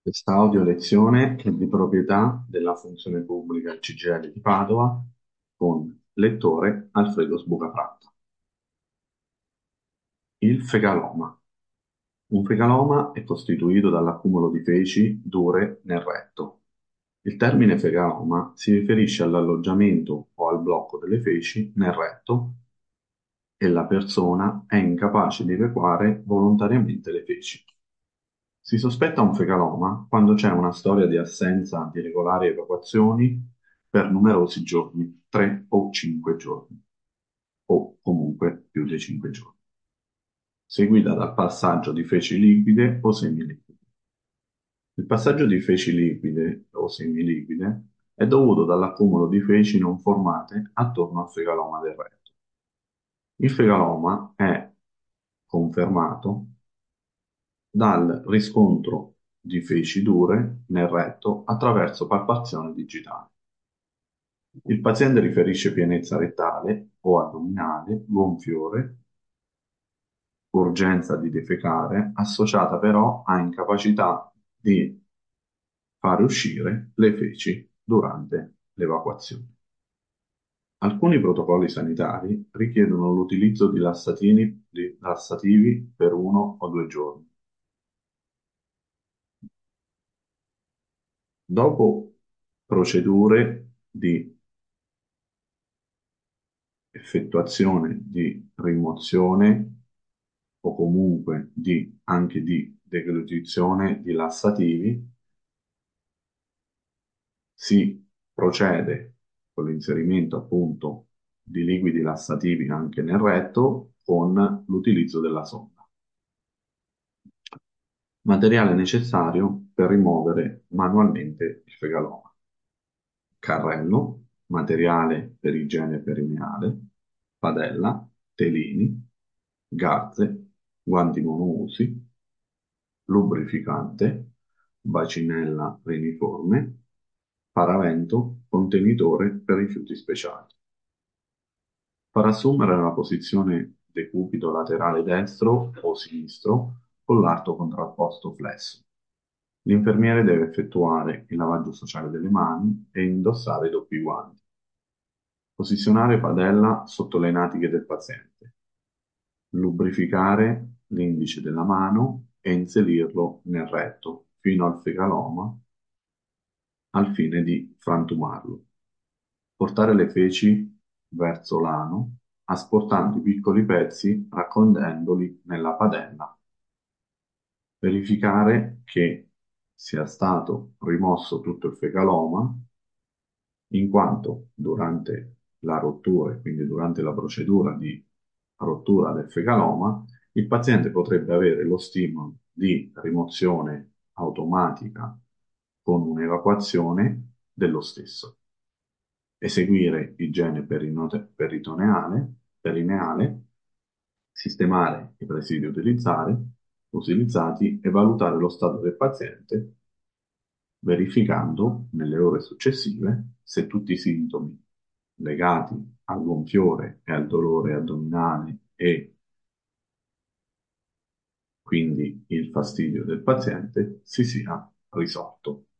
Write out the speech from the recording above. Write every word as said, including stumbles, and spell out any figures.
Questa audio lezione è di proprietà della funzione pubblica C G I L di Padova con lettore Alfredo Sbucapratta. Il fegaloma. Un fegaloma è costituito dall'accumulo di feci dure nel retto. Il termine fegaloma si riferisce all'alloggiamento o al blocco delle feci nel retto e la persona è incapace di evacuare volontariamente le feci. Si sospetta un fegaloma quando c'è una storia di assenza di regolari evacuazioni per numerosi giorni, tre o cinque giorni, o comunque più di cinque giorni, seguita dal passaggio di feci liquide o semiliquide. Il passaggio di feci liquide o semiliquide è dovuto dall'accumulo di feci non formate attorno al fegaloma del retto. Il fegaloma è confermato dal riscontro di feci dure nel retto attraverso palpazione digitale. Il paziente riferisce pienezza rettale o addominale, gonfiore, urgenza di defecare, associata però a incapacità di fare uscire le feci durante l'evacuazione. Alcuni protocolli sanitari richiedono l'utilizzo di lassatini, di lassativi per uno o due giorni. Dopo procedure di effettuazione di rimozione o comunque di, anche di deglutizione di lassativi, si procede con l'inserimento appunto di liquidi lassativi anche nel retto con l'utilizzo della sonda. Materiale necessario per rimuovere manualmente il fegaloma. Carrello, materiale per igiene perineale, padella, telini, garze, guanti monousi, lubrificante, bacinella reniforme, paravento, contenitore per rifiuti speciali. Far assumere la posizione decupito laterale destro o sinistro con l'arto contrapposto flesso. L'infermiere deve effettuare il lavaggio sociale delle mani e indossare i doppi guanti. Posizionare padella sotto le natiche del paziente. Lubrificare l'indice della mano e inserirlo nel retto fino al fegaloma al fine di frantumarlo. Portare le feci verso l'ano, asportando i piccoli pezzi, raccogliendoli nella padella. Verificare che sia stato rimosso tutto il fegaloma, in quanto durante la rottura, e quindi durante la procedura di rottura del fegaloma, il paziente potrebbe avere lo stimolo di rimozione automatica con un'evacuazione dello stesso. Eseguire igiene perinote- peritoneale, perineale, sistemare i presidi utilizzare- utilizzati e valutare lo stato del paziente, verificando nelle ore successive se tutti i sintomi legati al gonfiore e al dolore addominale e quindi il fastidio del paziente si sia risolto.